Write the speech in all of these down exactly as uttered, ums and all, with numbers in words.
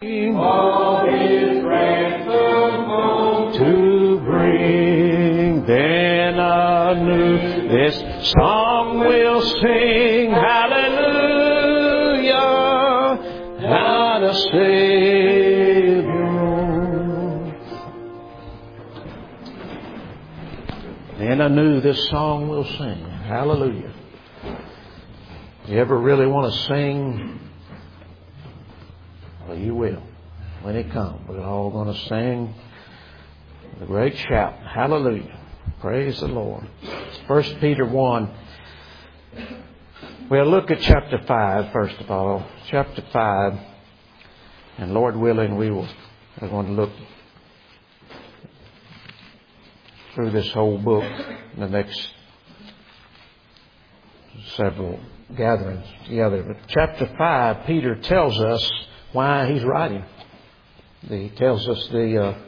All His ransom home to bring, then anew this song will sing, hallelujah, and a Savior. Then anew this song will sing, hallelujah. You ever really want to sing? Well, you will. When it comes, we're all going to sing the great shout. Hallelujah. Praise the Lord. First Peter one. We'll look at chapter five, first of all. Chapter five. And Lord willing, we will, we're going to look through this whole book in the next several gatherings together. But chapter five, Peter tells us why he's writing. He tells us the uh,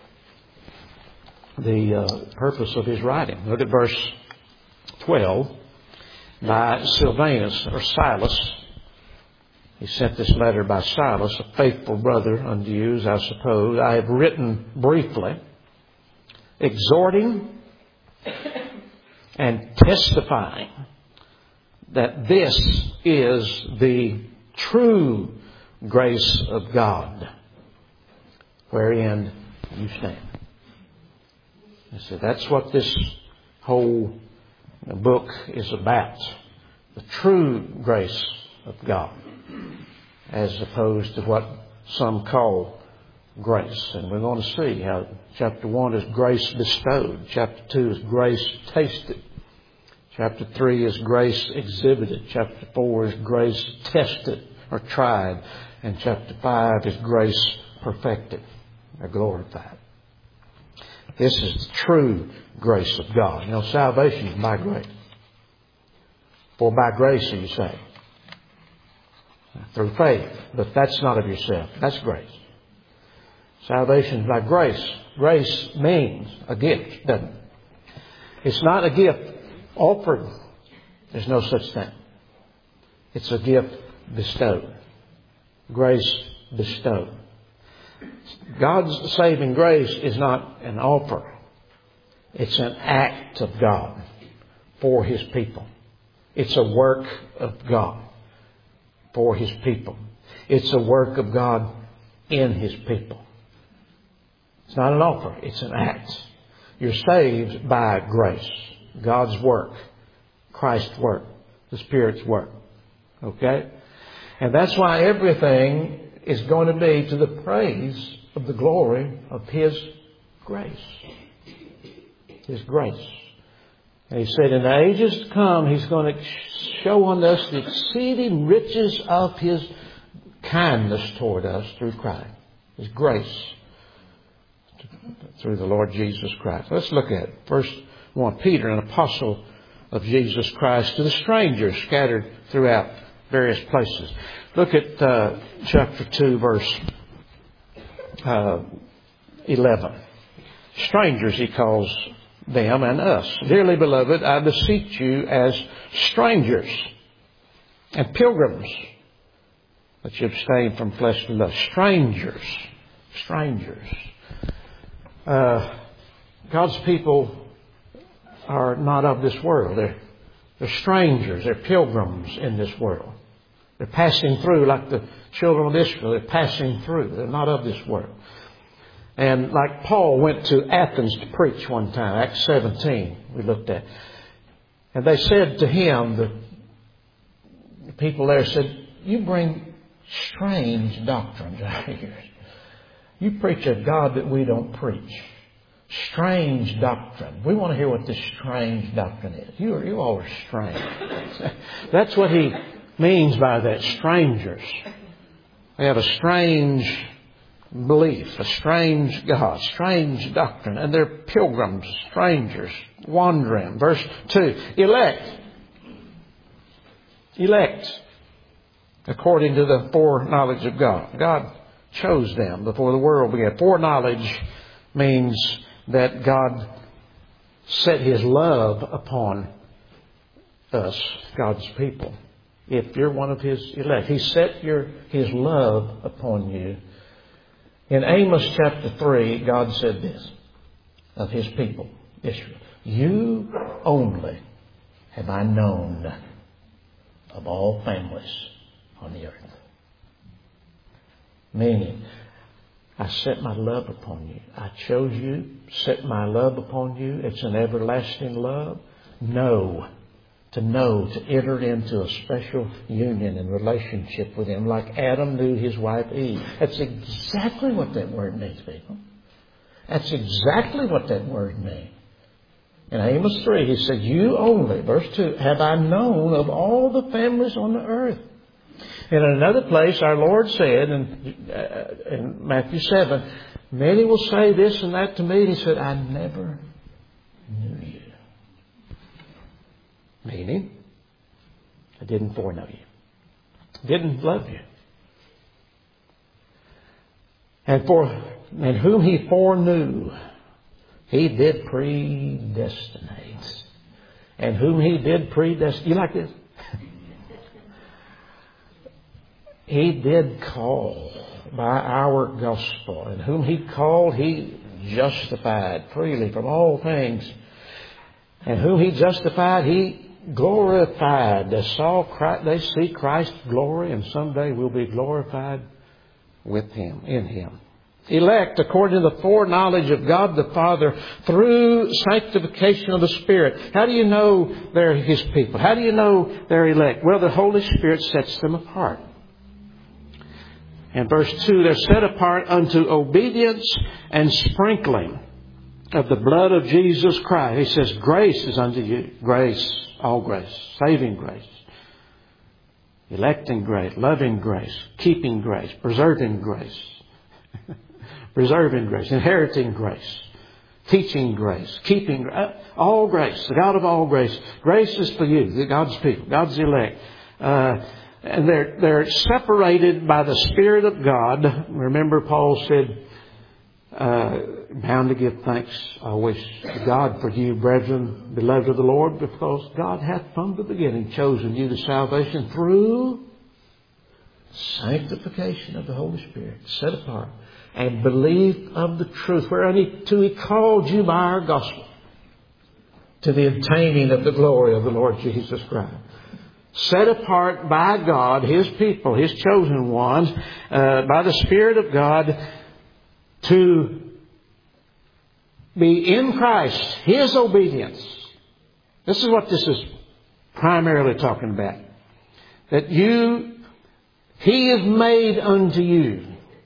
the uh, purpose of his writing. Look at verse twelve. By Silvanus or Silas, he sent this letter by Silas, a faithful brother unto you, as I suppose. I have written briefly, exhorting and testifying that this is the true grace of God, wherein you stand. I said, that's what this whole book is about. The true grace of God, as opposed to what some call grace. And we're going to see how chapter one is grace bestowed. Chapter two is grace tasted. Chapter three is grace exhibited. Chapter four is grace tested or tried. And chapter five is grace perfected or glorified. This is the true grace of God. You know, salvation is by grace. For by grace are you saved. Through faith. But that's not of yourself. That's grace. Salvation is by grace. Grace means a gift, doesn't it? It's not a gift offered. There's no such thing. It's a gift bestowed. Grace bestowed. God's saving grace is not an offer. It's an act of God for His people. It's a work of God for His people. It's a work of God in His people. It's not an offer. It's an act. You're saved by grace. God's work. Christ's work. The Spirit's work. Okay? And that's why everything is going to be to the praise of the glory of His grace. His grace. And He said in the ages to come, He's going to show on us the exceeding riches of His kindness toward us through Christ. His grace through the Lord Jesus Christ. Let's look at it. First one, Peter, an apostle of Jesus Christ, to the strangers scattered throughout various places. Look at uh, chapter two, verse uh, eleven. Strangers, he calls them and us. Dearly beloved, I beseech you as strangers and pilgrims that you abstain from fleshly lust. Strangers. Strangers. Uh, God's people are not of this world. They're, they're strangers. They're pilgrims in this world. They're passing through like the children of Israel. They're passing through. They're not of this world. And like Paul went to Athens to preach one time, Acts seventeen, we looked at. And they said to him, the, the people there said, you bring strange doctrines out here. You preach a God that we don't preach. Strange doctrine. We want to hear what this strange doctrine is. You are, you all are strange. That's what he means by that, strangers. They have a strange belief, a strange God, strange doctrine. And they're pilgrims, strangers, wandering. Verse two, elect. Elect. According to the foreknowledge of God. God chose them before the world began. Foreknowledge means that God set His love upon us, God's people. if you're one of His elect. He set your His love upon you. In Amos chapter three, God said this of His people, Israel. You only have I known of all families on the earth. Meaning, I set my love upon you. I chose you, set my love upon you. It's an everlasting love. Know, to know, to enter into a special union and relationship with Him like Adam knew his wife Eve. That's exactly what that word means, people. That's exactly what that word means. In Amos three, He said, you only, verse two, have I known of all the families on the earth. And in another place, our Lord said in, uh, in Matthew seven, many will say this and that to me. And He said, I never knew you. Meaning, I didn't foreknow you. Didn't love you. And for and whom He foreknew, He did predestinate. And whom He did predestinate. You like this? He did call by our gospel. And whom He called, He justified freely from all things. And whom He justified, He glorified. They saw Christ, they see Christ's glory, and someday we'll be glorified with Him, in Him. Elect according to the foreknowledge of God the Father through sanctification of the Spirit. How do you know they're His people? How do you know they're elect? Well, the Holy Spirit sets them apart. In verse two, they're set apart unto obedience and sprinkling of the blood of Jesus Christ. He says, grace is unto you. Grace, all grace, saving grace, electing grace, loving grace, keeping grace, preserving grace, preserving grace, inheriting grace, teaching grace, keeping uh, all grace, the God of all grace. Grace is for you, God's people, God's elect. Uh, And they're, they're separated by the Spirit of God. Remember, Paul said, uh, bound to give thanks always to God for you, brethren, beloved of the Lord, because God hath from the beginning chosen you to salvation through sanctification of the Holy Spirit, set apart, and belief of the truth, whereunto He called you by our gospel, to the obtaining of the glory of the Lord Jesus Christ. Set apart by God, His people, His chosen ones, uh, by the Spirit of God, to be in Christ, His obedience. This is what this is primarily talking about. That you, He is made unto you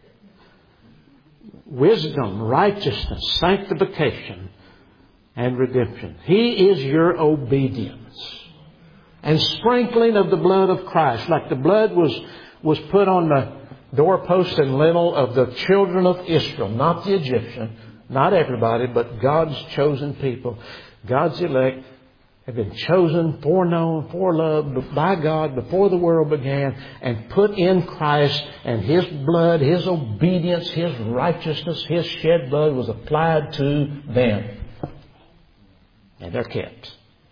wisdom, righteousness, sanctification, and redemption. He is your obedience. And sprinkling of the blood of Christ. Like the blood was, was put on the doorpost and lintel of the children of Israel. Not the Egyptian. Not everybody, but God's chosen people. God's elect have been chosen, foreknown, foreloved by God before the world began. And put in Christ, and His blood, His obedience, His righteousness, His shed blood was applied to them. And they're kept.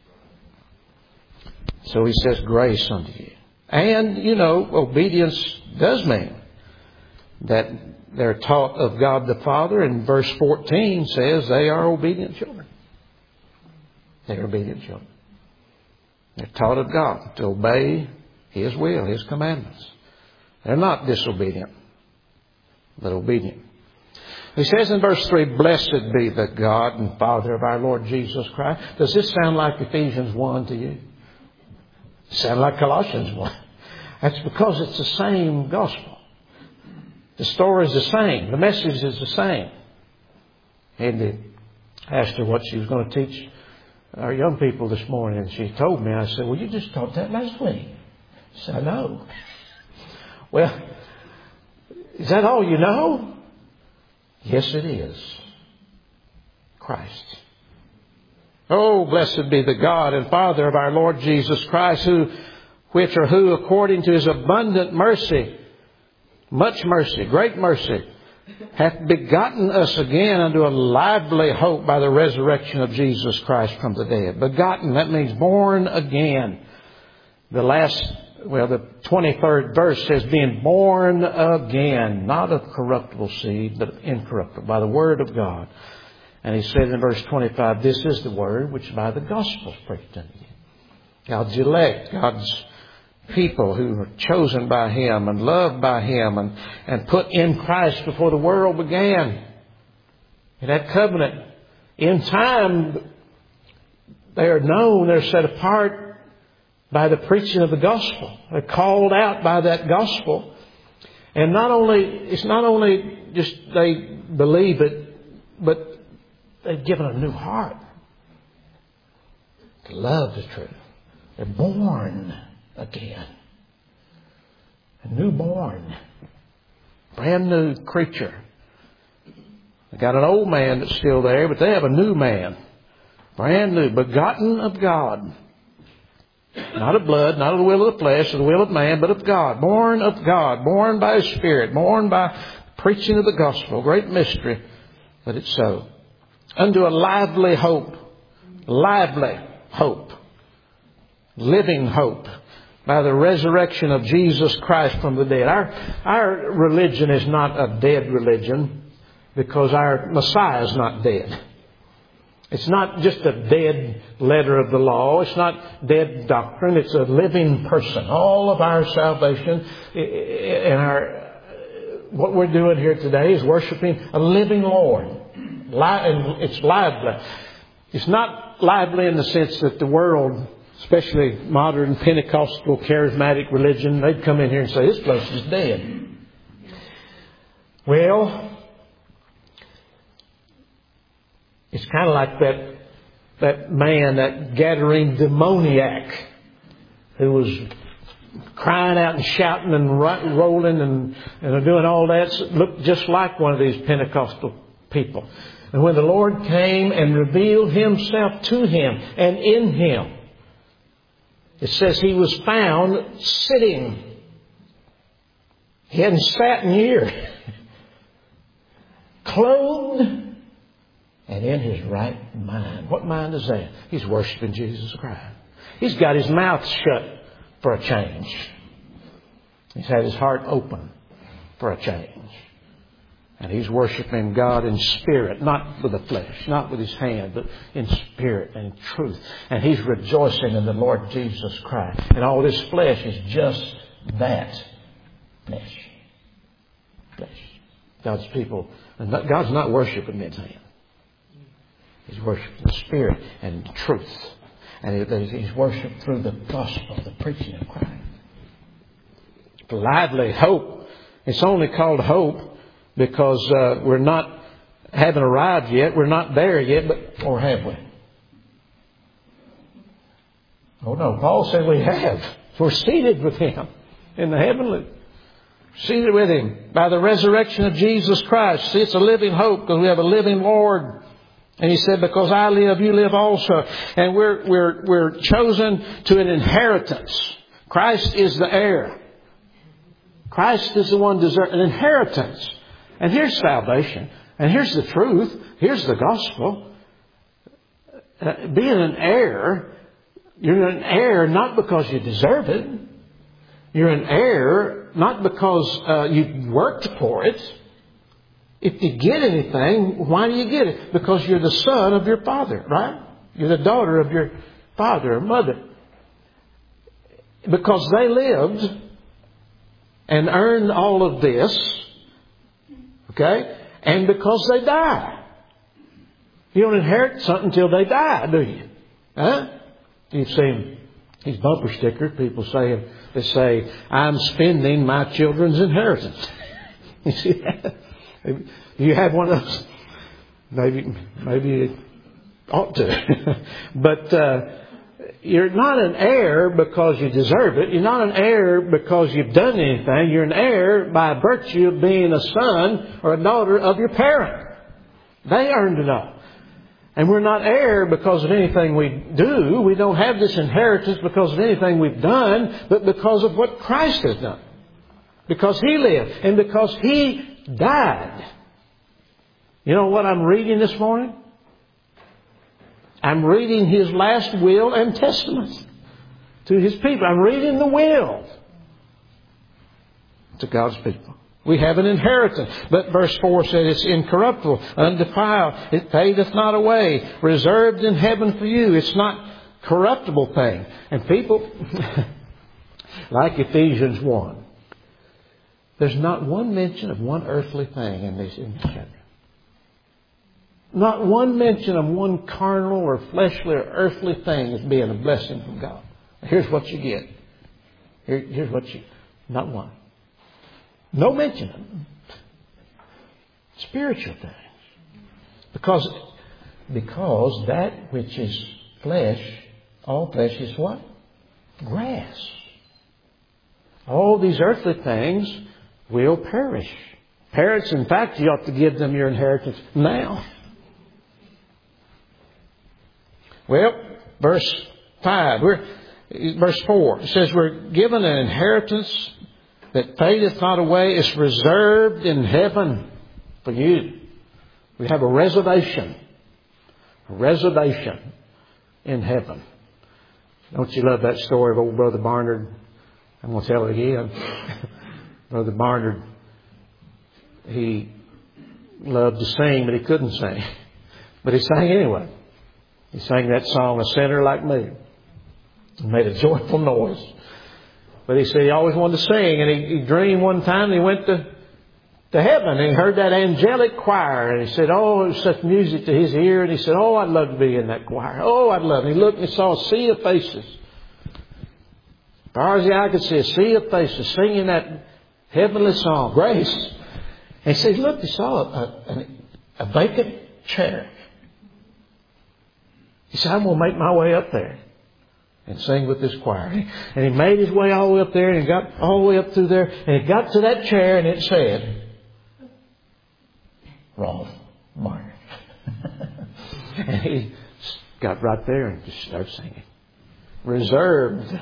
So He says, grace unto you. And, you know, obedience does mean that they're taught of God the Father. And verse fourteen says they are obedient children. They're obedient children. They're taught of God to obey His will, His commandments. They're not disobedient, but obedient. He says in verse three, blessed be the God and Father of our Lord Jesus Christ. Does this sound like Ephesians one to you? Sound like Colossians one. That's because it's the same gospel. The story is the same. The message is the same. And I asked her what she was going to teach our young people this morning. And she told me, I said, well, you just taught that last week. She said, I know. Well, is that all you know? Yes, it is. Christ. Oh, blessed be the God and Father of our Lord Jesus Christ, who, which or who, according to His abundant mercy, much mercy, great mercy, hath begotten us again unto a lively hope by the resurrection of Jesus Christ from the dead. Begotten, that means born again. The last well, the twenty-third verse says, being born again, not of corruptible seed, but incorruptible, by the word of God. And he said in verse twenty-five, this is the word which by the gospel is preached unto you. God's elect, God's people who were chosen by Him and loved by Him and, and put in Christ before the world began. In that covenant, in time, they are known, they're set apart by the preaching of the gospel. They're called out by that gospel. And not only, it's not only just they believe it, but they've given a new heart to love the truth. They're born again. A newborn. Brand new creature. They got an old man that's still there, but they have a new man. Brand new. Begotten of God. Not of blood, not of the will of the flesh, or the will of man, but of God. Born of God. Born by His Spirit. Born by preaching of the gospel. Great mystery, but it's so. Unto a lively hope. Lively hope. Living hope. By the resurrection of Jesus Christ from the dead. Our, our religion is not a dead religion because our Messiah is not dead. It's not just a dead letter of the law. It's not dead doctrine. It's a living person. All of our salvation and our, what we're doing here today is worshiping a living Lord. And it's lively. It's not lively in the sense that the world, especially modern Pentecostal charismatic religion, they'd come in here and say, this place is dead. Well, it's kind of like that, that man, that Gadarene demoniac who was crying out and shouting and rolling and, and doing all that. Looked just like one of these Pentecostal people. And when the Lord came and revealed Himself to him and in him, it says he was found sitting. He hadn't sat in years. Clothed and in his right mind. What mind is that? He's worshiping Jesus Christ. He's got his mouth shut for a change. He's had his heart open for a change. And he's worshiping God in spirit, not with the flesh, not with his hand, but in spirit and in truth. And he's rejoicing in the Lord Jesus Christ. And all this flesh is just that. Flesh. Flesh. God's people. And God's not worshiping men's hand. He's worshiping the spirit and truth. And he's worshipped through the gospel, the preaching of Christ. Lively hope. It's only called hope because uh, we're not, haven't arrived yet. We're not there yet, but or have we? Oh no, Paul said we have. We're seated with Him in the heavenly. Seated with Him by the resurrection of Jesus Christ. See, it's a living hope because we have a living Lord. And he said, because I live, you live also. And we're, we're, we're chosen to an inheritance. Christ is the heir. Christ is the one deserving an inheritance. And here's salvation. And here's the truth. Here's the gospel. Uh, being an heir, you're an heir not because you deserve it. You're an heir not because uh, you worked for it. If you get anything, why do you get it? Because you're the son of your father, right? You're the daughter of your father or mother. Because they lived and earned all of this, okay? And because they die. You don't inherit something until they die, do you? Huh? You've seen these bumper stickers, people saying, they say, I'm spending my children's inheritance. You see that? You have one of those? Maybe, maybe you ought to. But uh, you're not an heir because you deserve it. You're not an heir because you've done anything. You're an heir by virtue of being a son or a daughter of your parent. They earned it all. And we're not heir because of anything we do. We don't have this inheritance because of anything we've done, but because of what Christ has done. Because He lived and because He died. You know what I'm reading this morning? I'm reading His last will and testament. to His people. I'm reading the will to God's people. We have an inheritance. But verse four said it's incorruptible, undefiled. It fadeth not away, reserved in heaven for you. It's not corruptible thing. And people, like Ephesians one, there's not one mention of one earthly thing in this, in this chapter. Not one mention of one carnal or fleshly or earthly thing as being a blessing from God. Here's what you get. Here, here's what you... Not one. No mention of them. Spiritual things. Because, because that which is flesh, all flesh is what? Grass. All these earthly things will perish. Parents, in fact, you ought to give them your inheritance now. Well, verse five, we're, verse four, it says we're given an inheritance that fadeth not away. It's reserved in heaven for you. We have a reservation. A reservation in heaven. Don't you love that story of old Brother Barnard? I'm going to tell it again. Brother Barnard, he loved to sing, but he couldn't sing. But he sang anyway. He sang that song, A Sinner Like Me. He made a joyful noise. But he said he always wanted to sing. And he, he dreamed one time and he went to, to heaven and he heard that angelic choir. And he said, oh, it was such music to his ear. And he said, oh, I'd love to be in that choir. Oh, I'd love it. And he looked and he saw a sea of faces. As far as the eye could see, a sea of faces singing that heavenly song, Grace. And he said, look, he saw a, a, a vacant chair. He said, I'm going to make my way up there and sing with this choir. And he made his way all the way up there and he got all the way up through there. And he got to that chair and it said, Rolf Martin. And he got right there and just started singing. Reserved.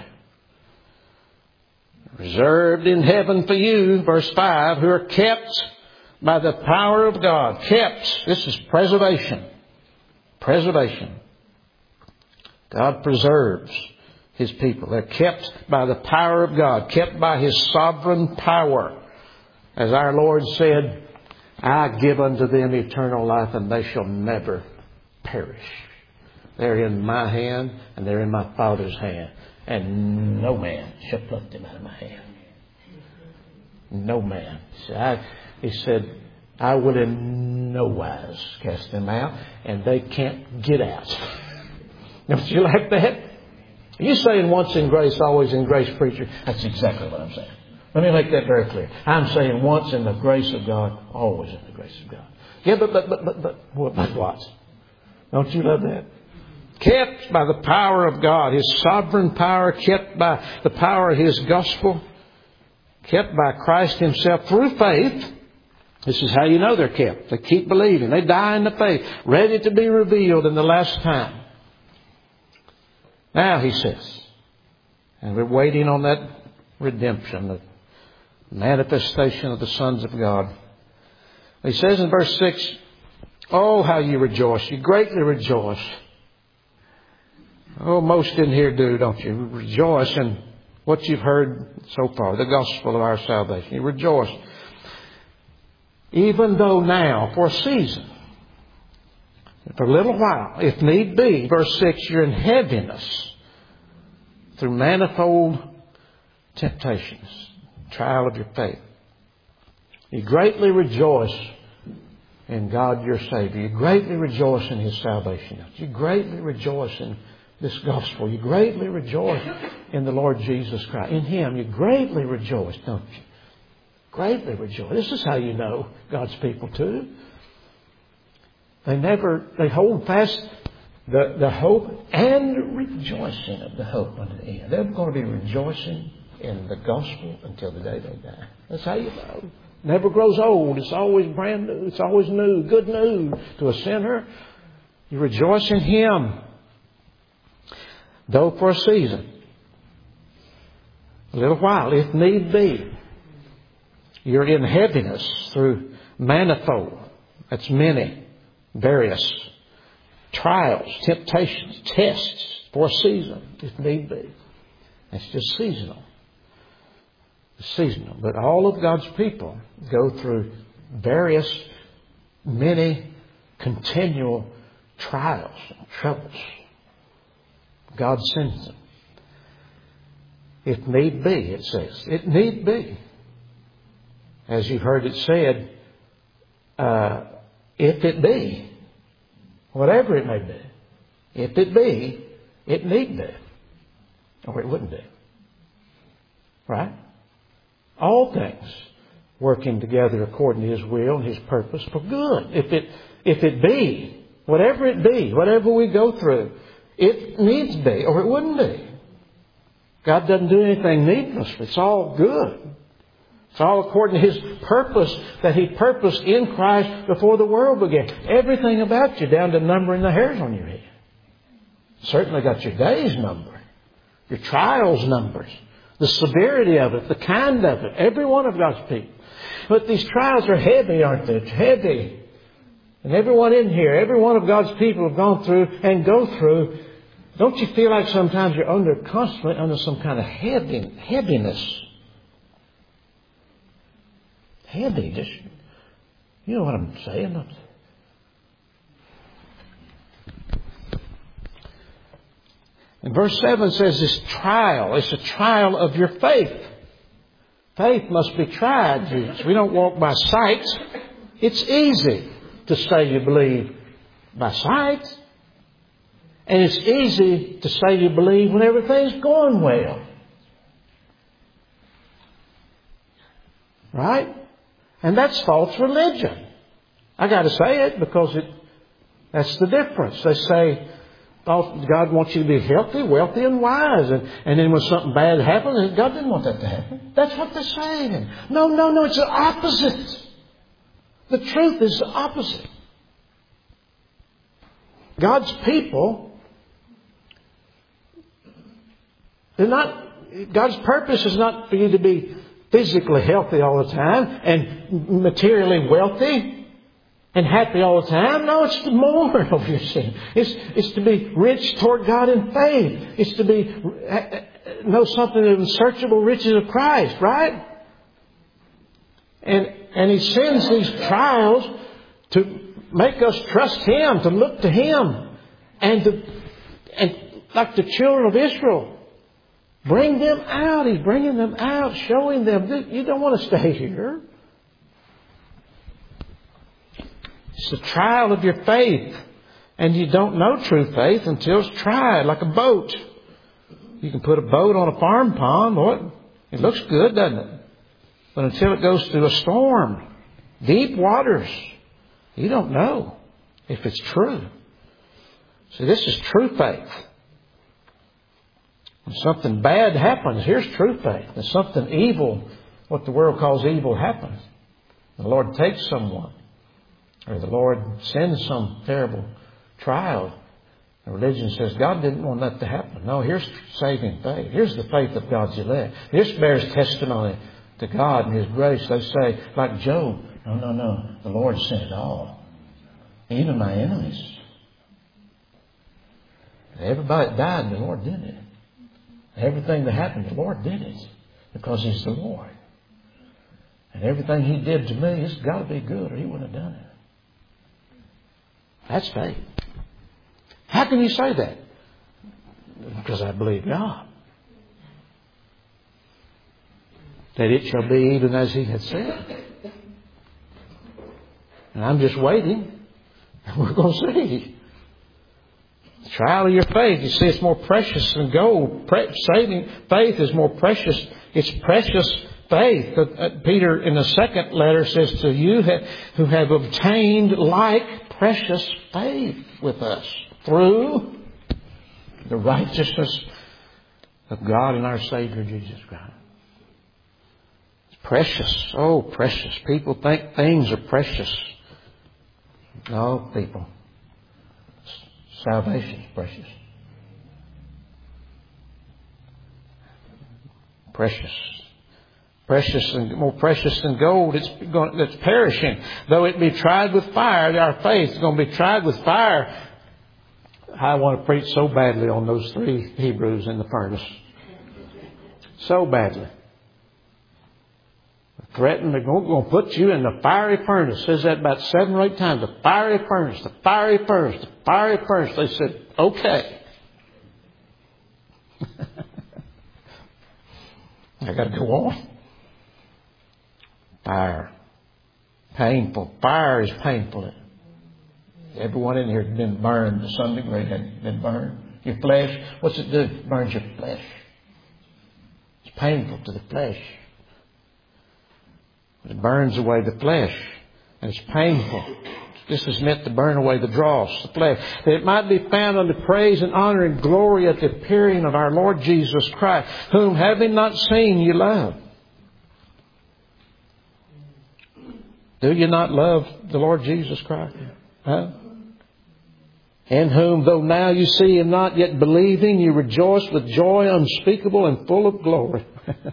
Reserved in heaven for you, verse five, who are kept by the power of God. Kept. This is preservation. Preservation. God preserves His people. They're kept by the power of God. Kept by His sovereign power. As our Lord said, I give unto them eternal life and they shall never perish. They're in my hand and they're in my Father's hand. And no man shall pluck them out of my hand. No man. See, I, he said, I will in no wise cast them out and they can't get out. Don't you like that? Are you saying once in grace, always in grace, preacher? That's exactly what I'm saying. Let me make that very clear. I'm saying once in the grace of God, always in the grace of God. Yeah, but, but, but, but, but, but what? Don't you love that? Kept by the power of God, His sovereign power, kept by the power of His gospel, kept by Christ Himself through faith. This is how you know they're kept. They keep believing. They die in the faith, ready to be revealed in the last time. Now, he says, and we're waiting on that redemption, the manifestation of the sons of God. He says in verse six, oh, how you rejoice. You greatly rejoice. Oh, most in here do, don't you? Rejoice in what you've heard so far, the gospel of our salvation. You rejoice. Even though now, for a season, for a little while, if need be, verse six, you're in heaviness through manifold temptations, trial of your faith. You greatly rejoice in God your Savior. You greatly rejoice in His salvation. You greatly rejoice in this gospel. You greatly rejoice in the Lord Jesus Christ. In Him, you greatly rejoice, don't you? Greatly rejoice. This is how you know God's people too. They never, they hold fast the, the hope and rejoicing of the hope unto the end. They're going to be rejoicing in the gospel until the day they die. That's how you know. Never grows old. It's always brand new. It's always new. Good news to a sinner. You rejoice in Him. Though for a season. A little while, if need be. You're in heaviness through manifold. That's many. Various trials, temptations, tests for a season, if need be. It's just seasonal. It's seasonal. But all of God's people go through various, many continual trials and troubles. God sends them. If need be, it says. It need be. As you've heard it said, uh, if it be, whatever it may be, if it be, it need be. Or it wouldn't be. Right? All things working together according to His will and His purpose for good. If it, if it be, whatever it be, whatever we go through, it needs be or it wouldn't be. God doesn't do anything needlessly. It's all good. It's all according to His purpose that He purposed in Christ before the world began. Everything about you, down to numbering the hairs on your head. Certainly got your days numbered. Your trials numbered. The severity of it, the kind of it. Every one of God's people. But these trials are heavy, aren't they? It's heavy. And everyone in here, every one of God's people have gone through and go through. Don't you feel like sometimes you're under constantly under some kind of heavy, heaviness? Heavy, just, you know what I'm saying. And verse seven says this trial. It's a trial of your faith. Faith must be tried, Jesus. We don't walk by sight. It's easy to say you believe by sight. And it's easy to say you believe when everything's going well. Right? And that's false religion. I got to say it because it that's the difference. They say, oh, God wants you to be healthy, wealthy, and wise. And, and then when something bad happens, God didn't want that to happen. That's what they're saying. No, no, no, it's the opposite. The truth is the opposite. God's people, they're not, God's purpose is not for you to be physically healthy all the time and materially wealthy and happy all the time. No, it's to mourn over your sin. It's, it's to be rich toward God in faith. It's to be know something of the unsearchable riches of Christ, right? And and He sends these trials to make us trust Him, to look to Him, and to and like the children of Israel. Bring them out. He's bringing them out, showing them you don't want to stay here. It's the trial of your faith. And you don't know true faith until it's tried, like a boat. You can put a boat on a farm pond. Boy, it looks good, doesn't it? But until it goes through a storm, deep waters, you don't know if it's true. See, this is true faith. When something bad happens, here's true faith. When something evil, what the world calls evil, happens, the Lord takes someone, or the Lord sends some terrible trial. The religion says God didn't want that to happen. No, here's saving faith. Here's the faith of God's elect. This bears testimony to God and His grace. They say, like Job, no, no, no, the Lord sent it all. Even my enemies. Everybody that died, the Lord did it. Everything that happened, the Lord did it. Because He's the Lord. And everything He did to me, it's got to be good or He wouldn't have done it. That's faith. How can you say that? Because I believe God. That it shall be even as He had said. And I'm just waiting. And we're going to see. The trial of your faith. You see, it's more precious than gold. Pre- saving faith is more precious. It's precious faith. Uh, Peter in the second letter says to you who have obtained like precious faith with us through the righteousness of God and our Savior Jesus Christ. It's precious. Oh, precious. People think things are precious. No, people. Salvation is precious. Precious. Precious and more precious than gold. It's going, it's perishing. Though it be tried with fire, our faith is going to be tried with fire. I want to preach so badly on those three Hebrews in the furnace. So badly. Threatened they're going to put you in the fiery furnace. It says that about seven or eight times. The fiery furnace, the fiery furnace, the fiery furnace. They said, okay. I got to go on. Fire. Painful. Fire is painful. Everyone in here has been burned to some degree. Has been burned. Your flesh, what's it do? It burns your flesh. It's painful to the flesh. It burns away the flesh. And it's painful. This is meant to burn away the dross, the flesh. That it might be found unto praise and honor and glory at the appearing of our Lord Jesus Christ, whom having not seen you love. Do you not love the Lord Jesus Christ? Huh? In whom, though now you see Him not, yet believing, you rejoice with joy unspeakable and full of glory.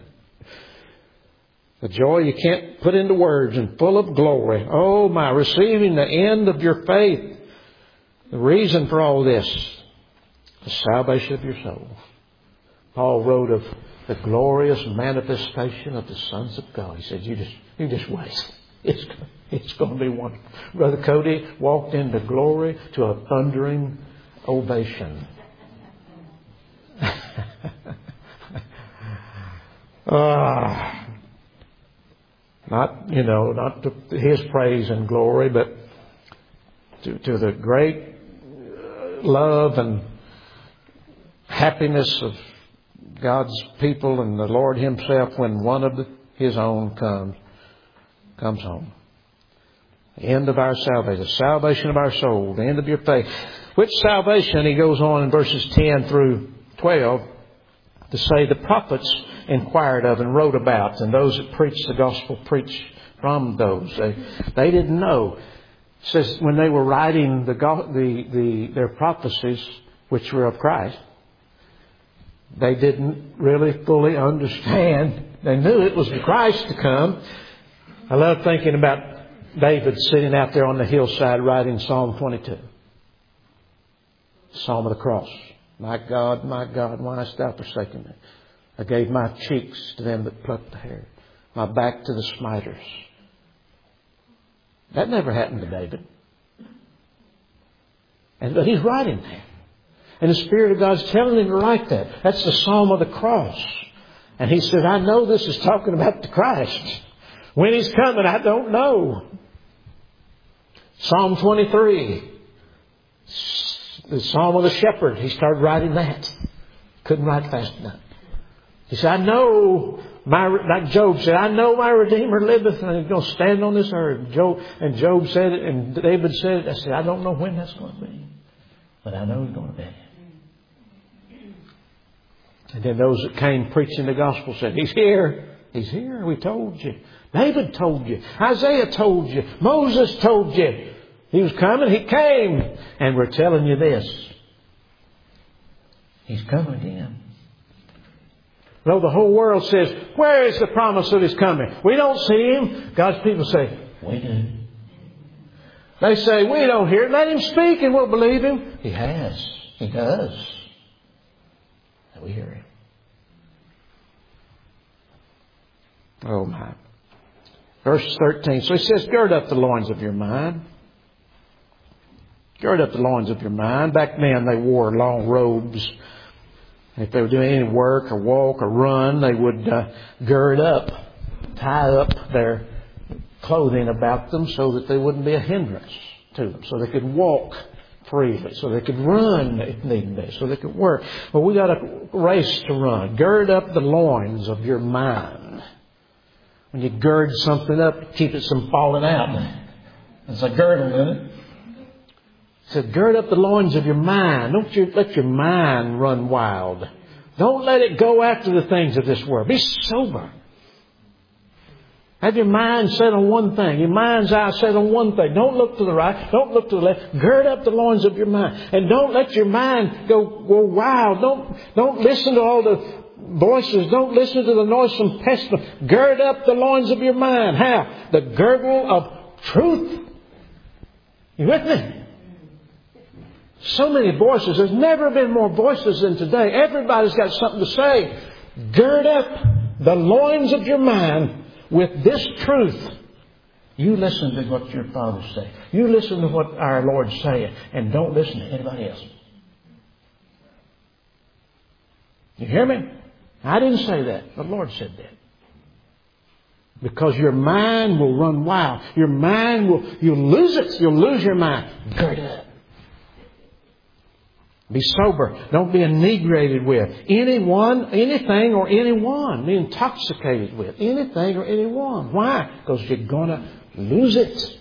The joy you can't put into words and full of glory. Oh my, receiving the end of your faith. The reason for all this, the salvation of your soul. Paul wrote of the glorious manifestation of the sons of God. He said, you just, you just wait. It's, it's going to be wonderful. Brother Cody walked into glory to a thundering ovation. Ah. Not, you know, not to his praise and glory, but to, to the great love and happiness of God's people and the Lord Himself when one of the, His own comes, comes home. The end of our salvation, the salvation of our soul, the end of your faith. Which salvation, he goes on in verses ten through twelve, to say the prophets inquired of and wrote about, and those that preached the gospel preached from those. They, they didn't know. It says when they were writing the, the, the, their prophecies, which were of Christ, they didn't really fully understand. They knew it was the Christ to come. I love thinking about David sitting out there on the hillside writing Psalm twenty-two. Psalm of the cross. My God, my God, why hast thou forsaken me? I gave my cheeks to them that plucked the hair, my back to the smiters. That never happened to David. And but he's writing that. And the Spirit of God's telling him to write that. That's the Psalm of the cross. And he said, I know this is talking about the Christ. When He's coming, I don't know. Psalm twenty-three. The Psalm of the Shepherd. He started writing that. Couldn't write fast enough. He said, I know, my, like Job said, I know my Redeemer liveth and He's going to stand on this earth. Job, and Job said it and David said it. I said, I don't know when that's going to be. But I know He's going to be. And then those that came preaching the gospel said, He's here. He's here. We told you. David told you. Isaiah told you. Moses told you. He was coming. He came. And we're telling you this. He's coming again. Though the whole world says, where is the promise of His coming? We don't see Him. God's people say, we do. They say, we don't hear it. Let Him speak and we'll believe Him. He has. He does. And we hear Him. Oh my. Verse thirteen. So he says, gird up the loins of your mind. Gird up the loins of your mind. Back then they wore long robes. If they were doing any work or walk or run, they would uh, gird up, tie up their clothing about them so that they wouldn't be a hindrance to them. So they could walk freely. So they could run if need be. So they could work. But we got a race to run. Gird up the loins of your mind. When you gird something up, keep it from falling out. It's a girdle, isn't it? It said, gird up the loins of your mind. Don't you let your mind run wild. Don't let it go after the things of this world. Be sober. Have your mind set on one thing. Your mind's eye set on one thing. Don't look to the right. Don't look to the left. Gird up the loins of your mind. And don't let your mind go, go wild. Don't, don't listen to all the voices. Don't listen to the noisome pestilence. Gird up the loins of your mind. How? The girdle of truth. You with me? So many voices. There's never been more voices than today. Everybody's got something to say. Gird up the loins of your mind with this truth. You listen to what your Father say. You listen to what our Lord's saying. And don't listen to anybody else. You hear me? I didn't say that. The Lord said that. Because your mind will run wild. Your mind will, you'll lose it. You'll lose your mind. Gird up. Be sober. Don't be inebriated with anyone, anything or anyone. Be intoxicated with anything or anyone. Why? Because you're going to lose it.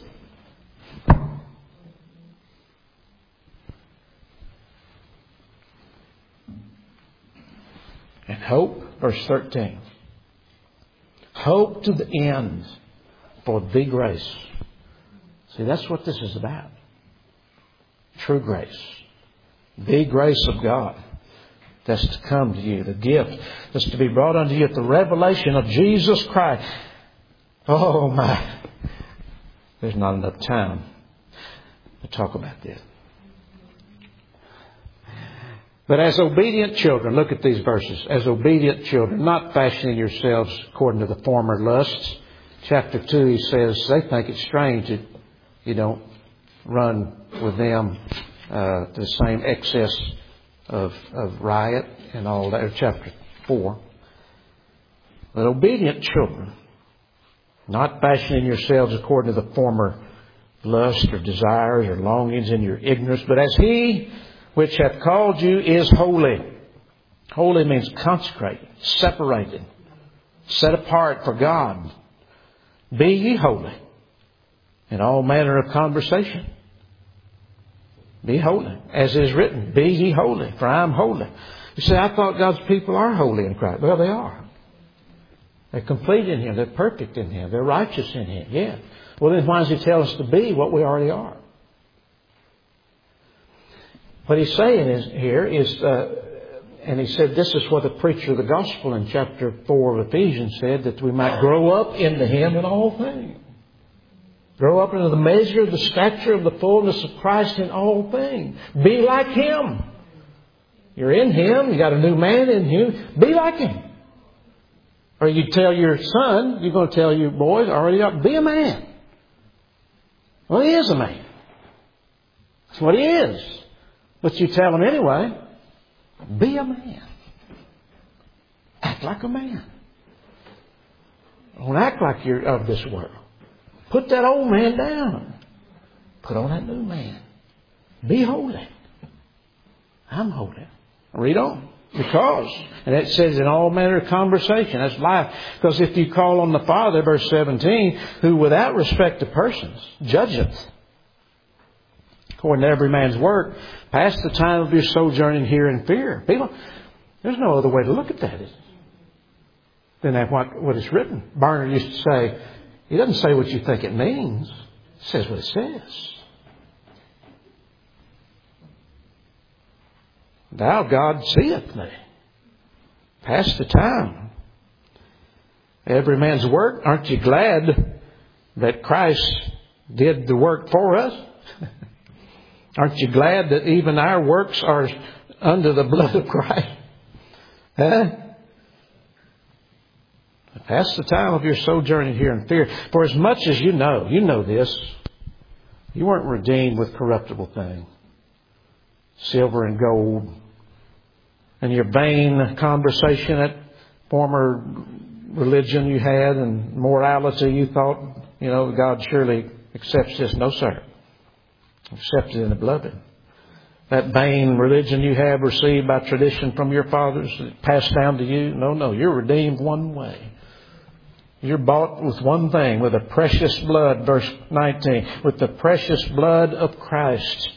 And hope, verse thirteen. Hope to the end for the grace. See, that's what this is about. True grace. The grace of God that's to come to you. The gift that's to be brought unto you at the revelation of Jesus Christ. Oh my. There's not enough time to talk about this. But as obedient children, look at these verses. As obedient children, not fashioning yourselves according to the former lusts. Chapter two, he says, they think it's strange that you don't run with them uh, to the same excess of, of riot and all that. Chapter four. But obedient children, not fashioning yourselves according to the former lust or desires or longings in your ignorance, but as He which hath called you is holy. Holy means consecrated, separated, set apart for God. Be ye holy in all manner of conversation. Be holy, as it is written, be ye holy, for I am holy. You say, I thought God's people are holy in Christ. Well, they are. They're complete in Him. They're perfect in Him. They're righteous in Him. Yeah. Well, then why does He tell us to be what we already are? What He's saying is here is, uh, and He said this is what the preacher of the gospel in chapter four of Ephesians said, that we might grow up into Him in all things. Grow up into the measure of the stature of the fullness of Christ in all things. Be like Him. You're in Him. You got a new man in you. Be like Him. Or you tell your son, you're going to tell your boys, already up, be a man. Well, he is a man. That's what he is. But you tell him anyway, be a man. Act like a man. Don't act like you're of this world. Put that old man down. Put on that new man. Be holy. I'm holy. Read on. Because, and it says in all manner of conversation, that's life. Because if you call on the Father, verse seventeen, who without respect to persons judgeth, according to every man's work, pass the time of your sojourning here in fear. People, there's no other way to look at that than that what, what is written. Barnard used to say, he doesn't say what you think it means. He says what it says. Thou, God, seeth me. Pass the time. Every man's work. Aren't you glad that Christ did the work for us? Aren't you glad that even our works are under the blood of Christ? Huh? Pass the time of your sojourning here in fear. For as much as you know, you know this, you weren't redeemed with corruptible things. Silver and gold, and your vain conversation at former religion you had and morality you thought, you know, God surely accepts this. No, sir. Accepted in the beloved. That vain religion you have received by tradition from your fathers, passed down to you. No, no. You're redeemed one way. You're bought with one thing, with the precious blood, verse nineteen, with the precious blood of Christ.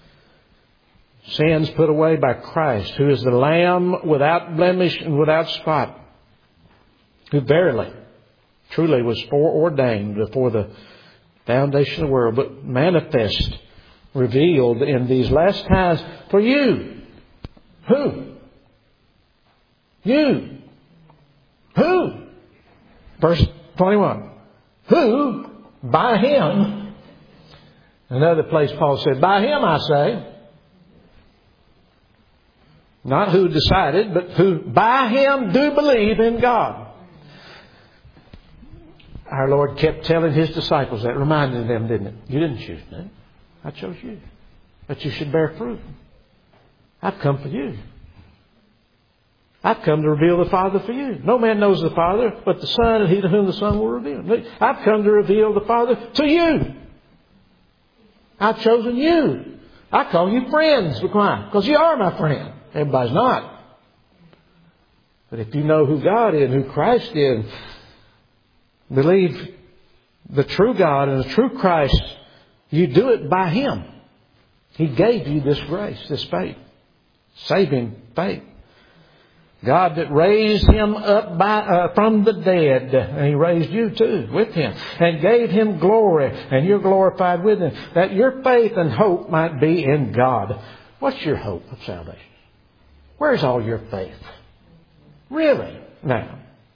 Sins put away by Christ, who is the Lamb without blemish and without spot, who verily, truly was foreordained before the foundation of the world, but manifest, revealed in these last times for you. Who? You. Who? Verse twenty-one. Who, by Him, another place Paul said, by Him I say, Not who decided, but who by Him do believe in God. Our Lord kept telling His disciples that, reminding them, didn't it? You didn't choose me. I chose you. But you should bear fruit. I've come for you. I've come to reveal the Father for you. No man knows the Father but the Son, and he to whom the Son will reveal. I've come to reveal the Father to you. I've chosen you. I call you friends. Why? Because you are my friend. Everybody's not. But if you know who God is, who Christ is, believe the true God and the true Christ, you do it by Him. He gave you this grace, this faith. Saving faith. God that raised Him up by, uh, from the dead, and He raised you too with Him, and gave Him glory, and you're glorified with Him, that your faith and hope might be in God. What's your hope of salvation? Where's all your faith? Really? Now,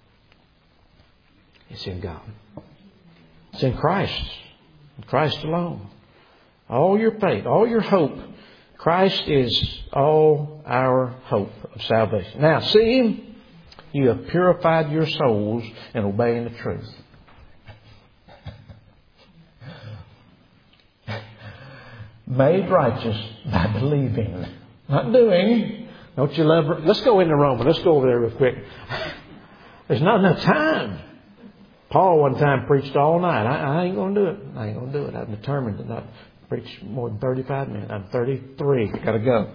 it's in God. It's in Christ. In Christ alone. All your faith, all your hope. Christ is all our hope of salvation. Now, see, you have purified your souls in obeying the truth. Made righteous by believing, not doing. Don't you love? Let's go into Romans. Let's go over there real quick. There's not enough time. Paul one time preached all night. I, I ain't going to do it. I ain't going to do it. I'm determined to not preach more than thirty-five minutes. I'm thirty-three. Got to go.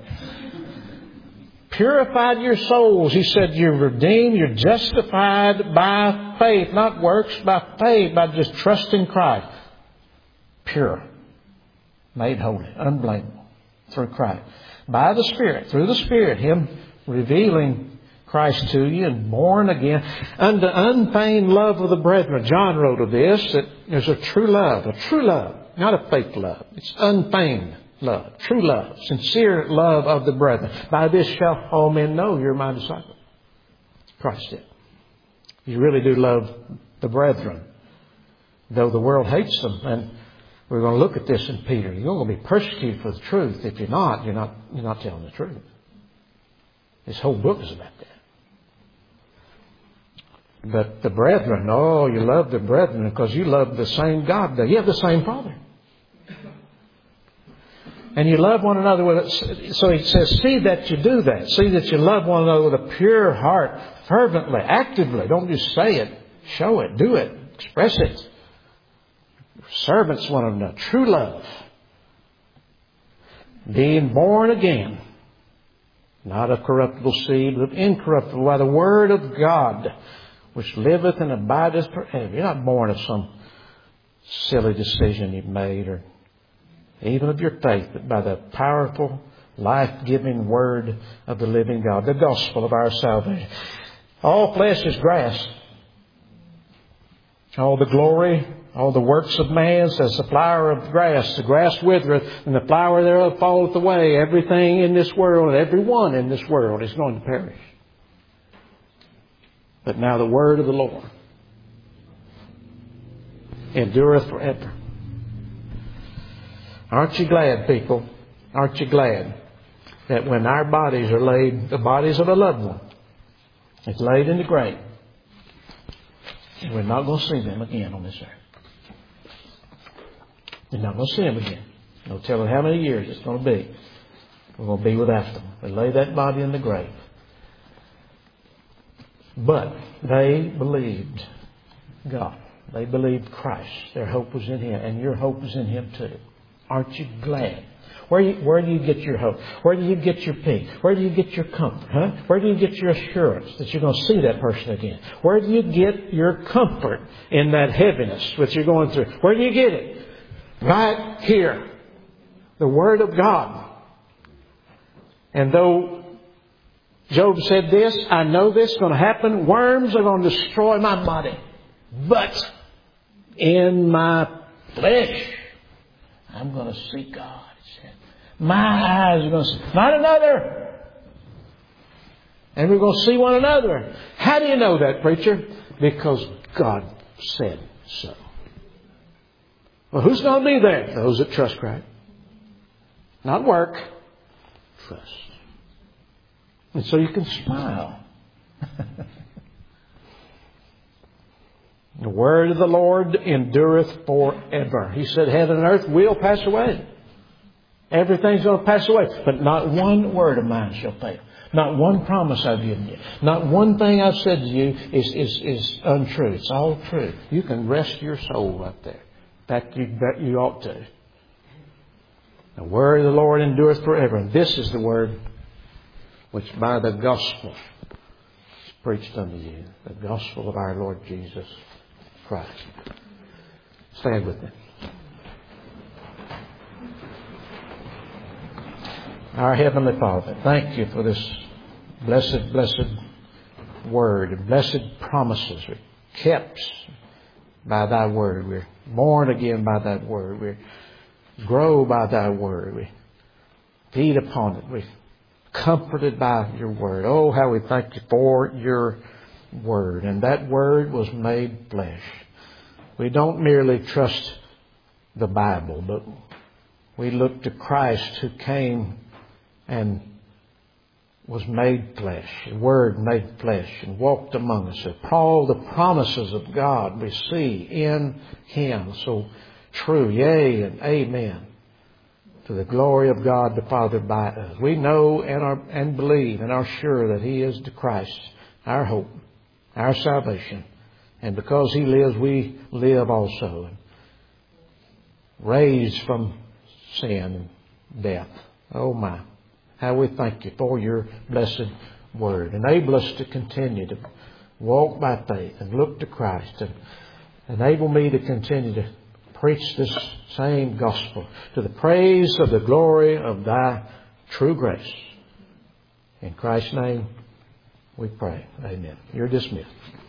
Purified your souls. He said you're redeemed. You're justified by faith. Not works, by faith. By just trusting Christ. Pure. Made holy. Unblameable. Through Christ. By the Spirit. Through the Spirit. Him revealing Christ to you and born again unto unfeigned love of the brethren. John wrote of this, that there's a true love. A true love. Not a fake love. It's unfeigned love. True love. Sincere love of the brethren. By this shall all men know you're my disciple. Christ did. You really do love the brethren. Though the world hates them. And we're going to look at this in Peter. You're going to be persecuted for the truth. If you're not, you're not, you're not telling the truth. This whole book is about that. But the brethren, oh, you love the brethren because you love the same God. You have the same Father. And you love one another with it. So he says, see that you do that. See that you love one another with a pure heart, fervently, actively. Don't just say it. Show it. Do it. Express it. Servants one another. True love. Being born again. Not of corruptible seed, but of incorruptible, by the word of God, which liveth and abideth forever. You're not born of some silly decision you've made, or even of your faith, but by the powerful, life-giving word of the living God, the gospel of our salvation. All flesh is grass. All the glory, all the works of man, says the flower of grass. The grass withereth, and the flower thereof falleth away. Everything in this world, everyone in this world is going to perish. But now the word of the Lord endureth forever. Aren't you glad, people? Aren't you glad that when our bodies are laid, the bodies of a loved one, is laid in the grave, and we're not going to see them again on this earth. We're not going to see them again. No telling how many years it's going to be. We're going to be without them. We lay that body in the grave. But they believed God. They believed Christ. Their hope was in Him. And your hope is in Him too. Aren't you glad? Where, you, where do you get your hope? Where do you get your peace? Where do you get your comfort? Huh? Where do you get your assurance that you're going to see that person again? Where do you get your comfort in that heaviness that you're going through? Where do you get it? Right here. The Word of God. And though Job said this, I know this is going to happen. Worms are going to destroy my body. But in my flesh, I'm going to see God. He said, my eyes are going to see, not another. And we're going to see one another. How do you know that, preacher? Because God said so. Well, who's going to be there? Those that trust Christ. Not work. Trust. And so you can smile. The word of the Lord endureth forever. He said heaven and earth will pass away. Everything's going to pass away. But not one word of mine shall fail. Not one promise I've given you. Not one thing I've said to you is, is, is untrue. It's all true. You can rest your soul right there. In fact, you, you ought to. The word of the Lord endureth forever. And this is the word which by the gospel is preached unto you. The gospel of our Lord Jesus Christ. Stand with me. Our Heavenly Father, thank you for this blessed, blessed word and blessed promises. We're kept by thy word. We're born again by that word. We grow by thy word. We feed upon it. We're comforted by your word. Oh, how we thank you for your word. And that word was made flesh. We don't merely trust the Bible, but we look to Christ who came and was made flesh, the Word made flesh, and walked among us. All the promises of God we see in Him. So true, yea and amen, to the glory of God the Father by us. We know and, are, and believe and are sure that He is the Christ, our hope, our salvation. And because He lives, we live also. And raised from sin and death. Oh my. How we thank you for your blessed word. Enable us to continue to walk by faith and look to Christ. And enable me to continue to preach this same gospel to the praise of the glory of thy true grace. In Christ's name we pray. Amen. You're dismissed.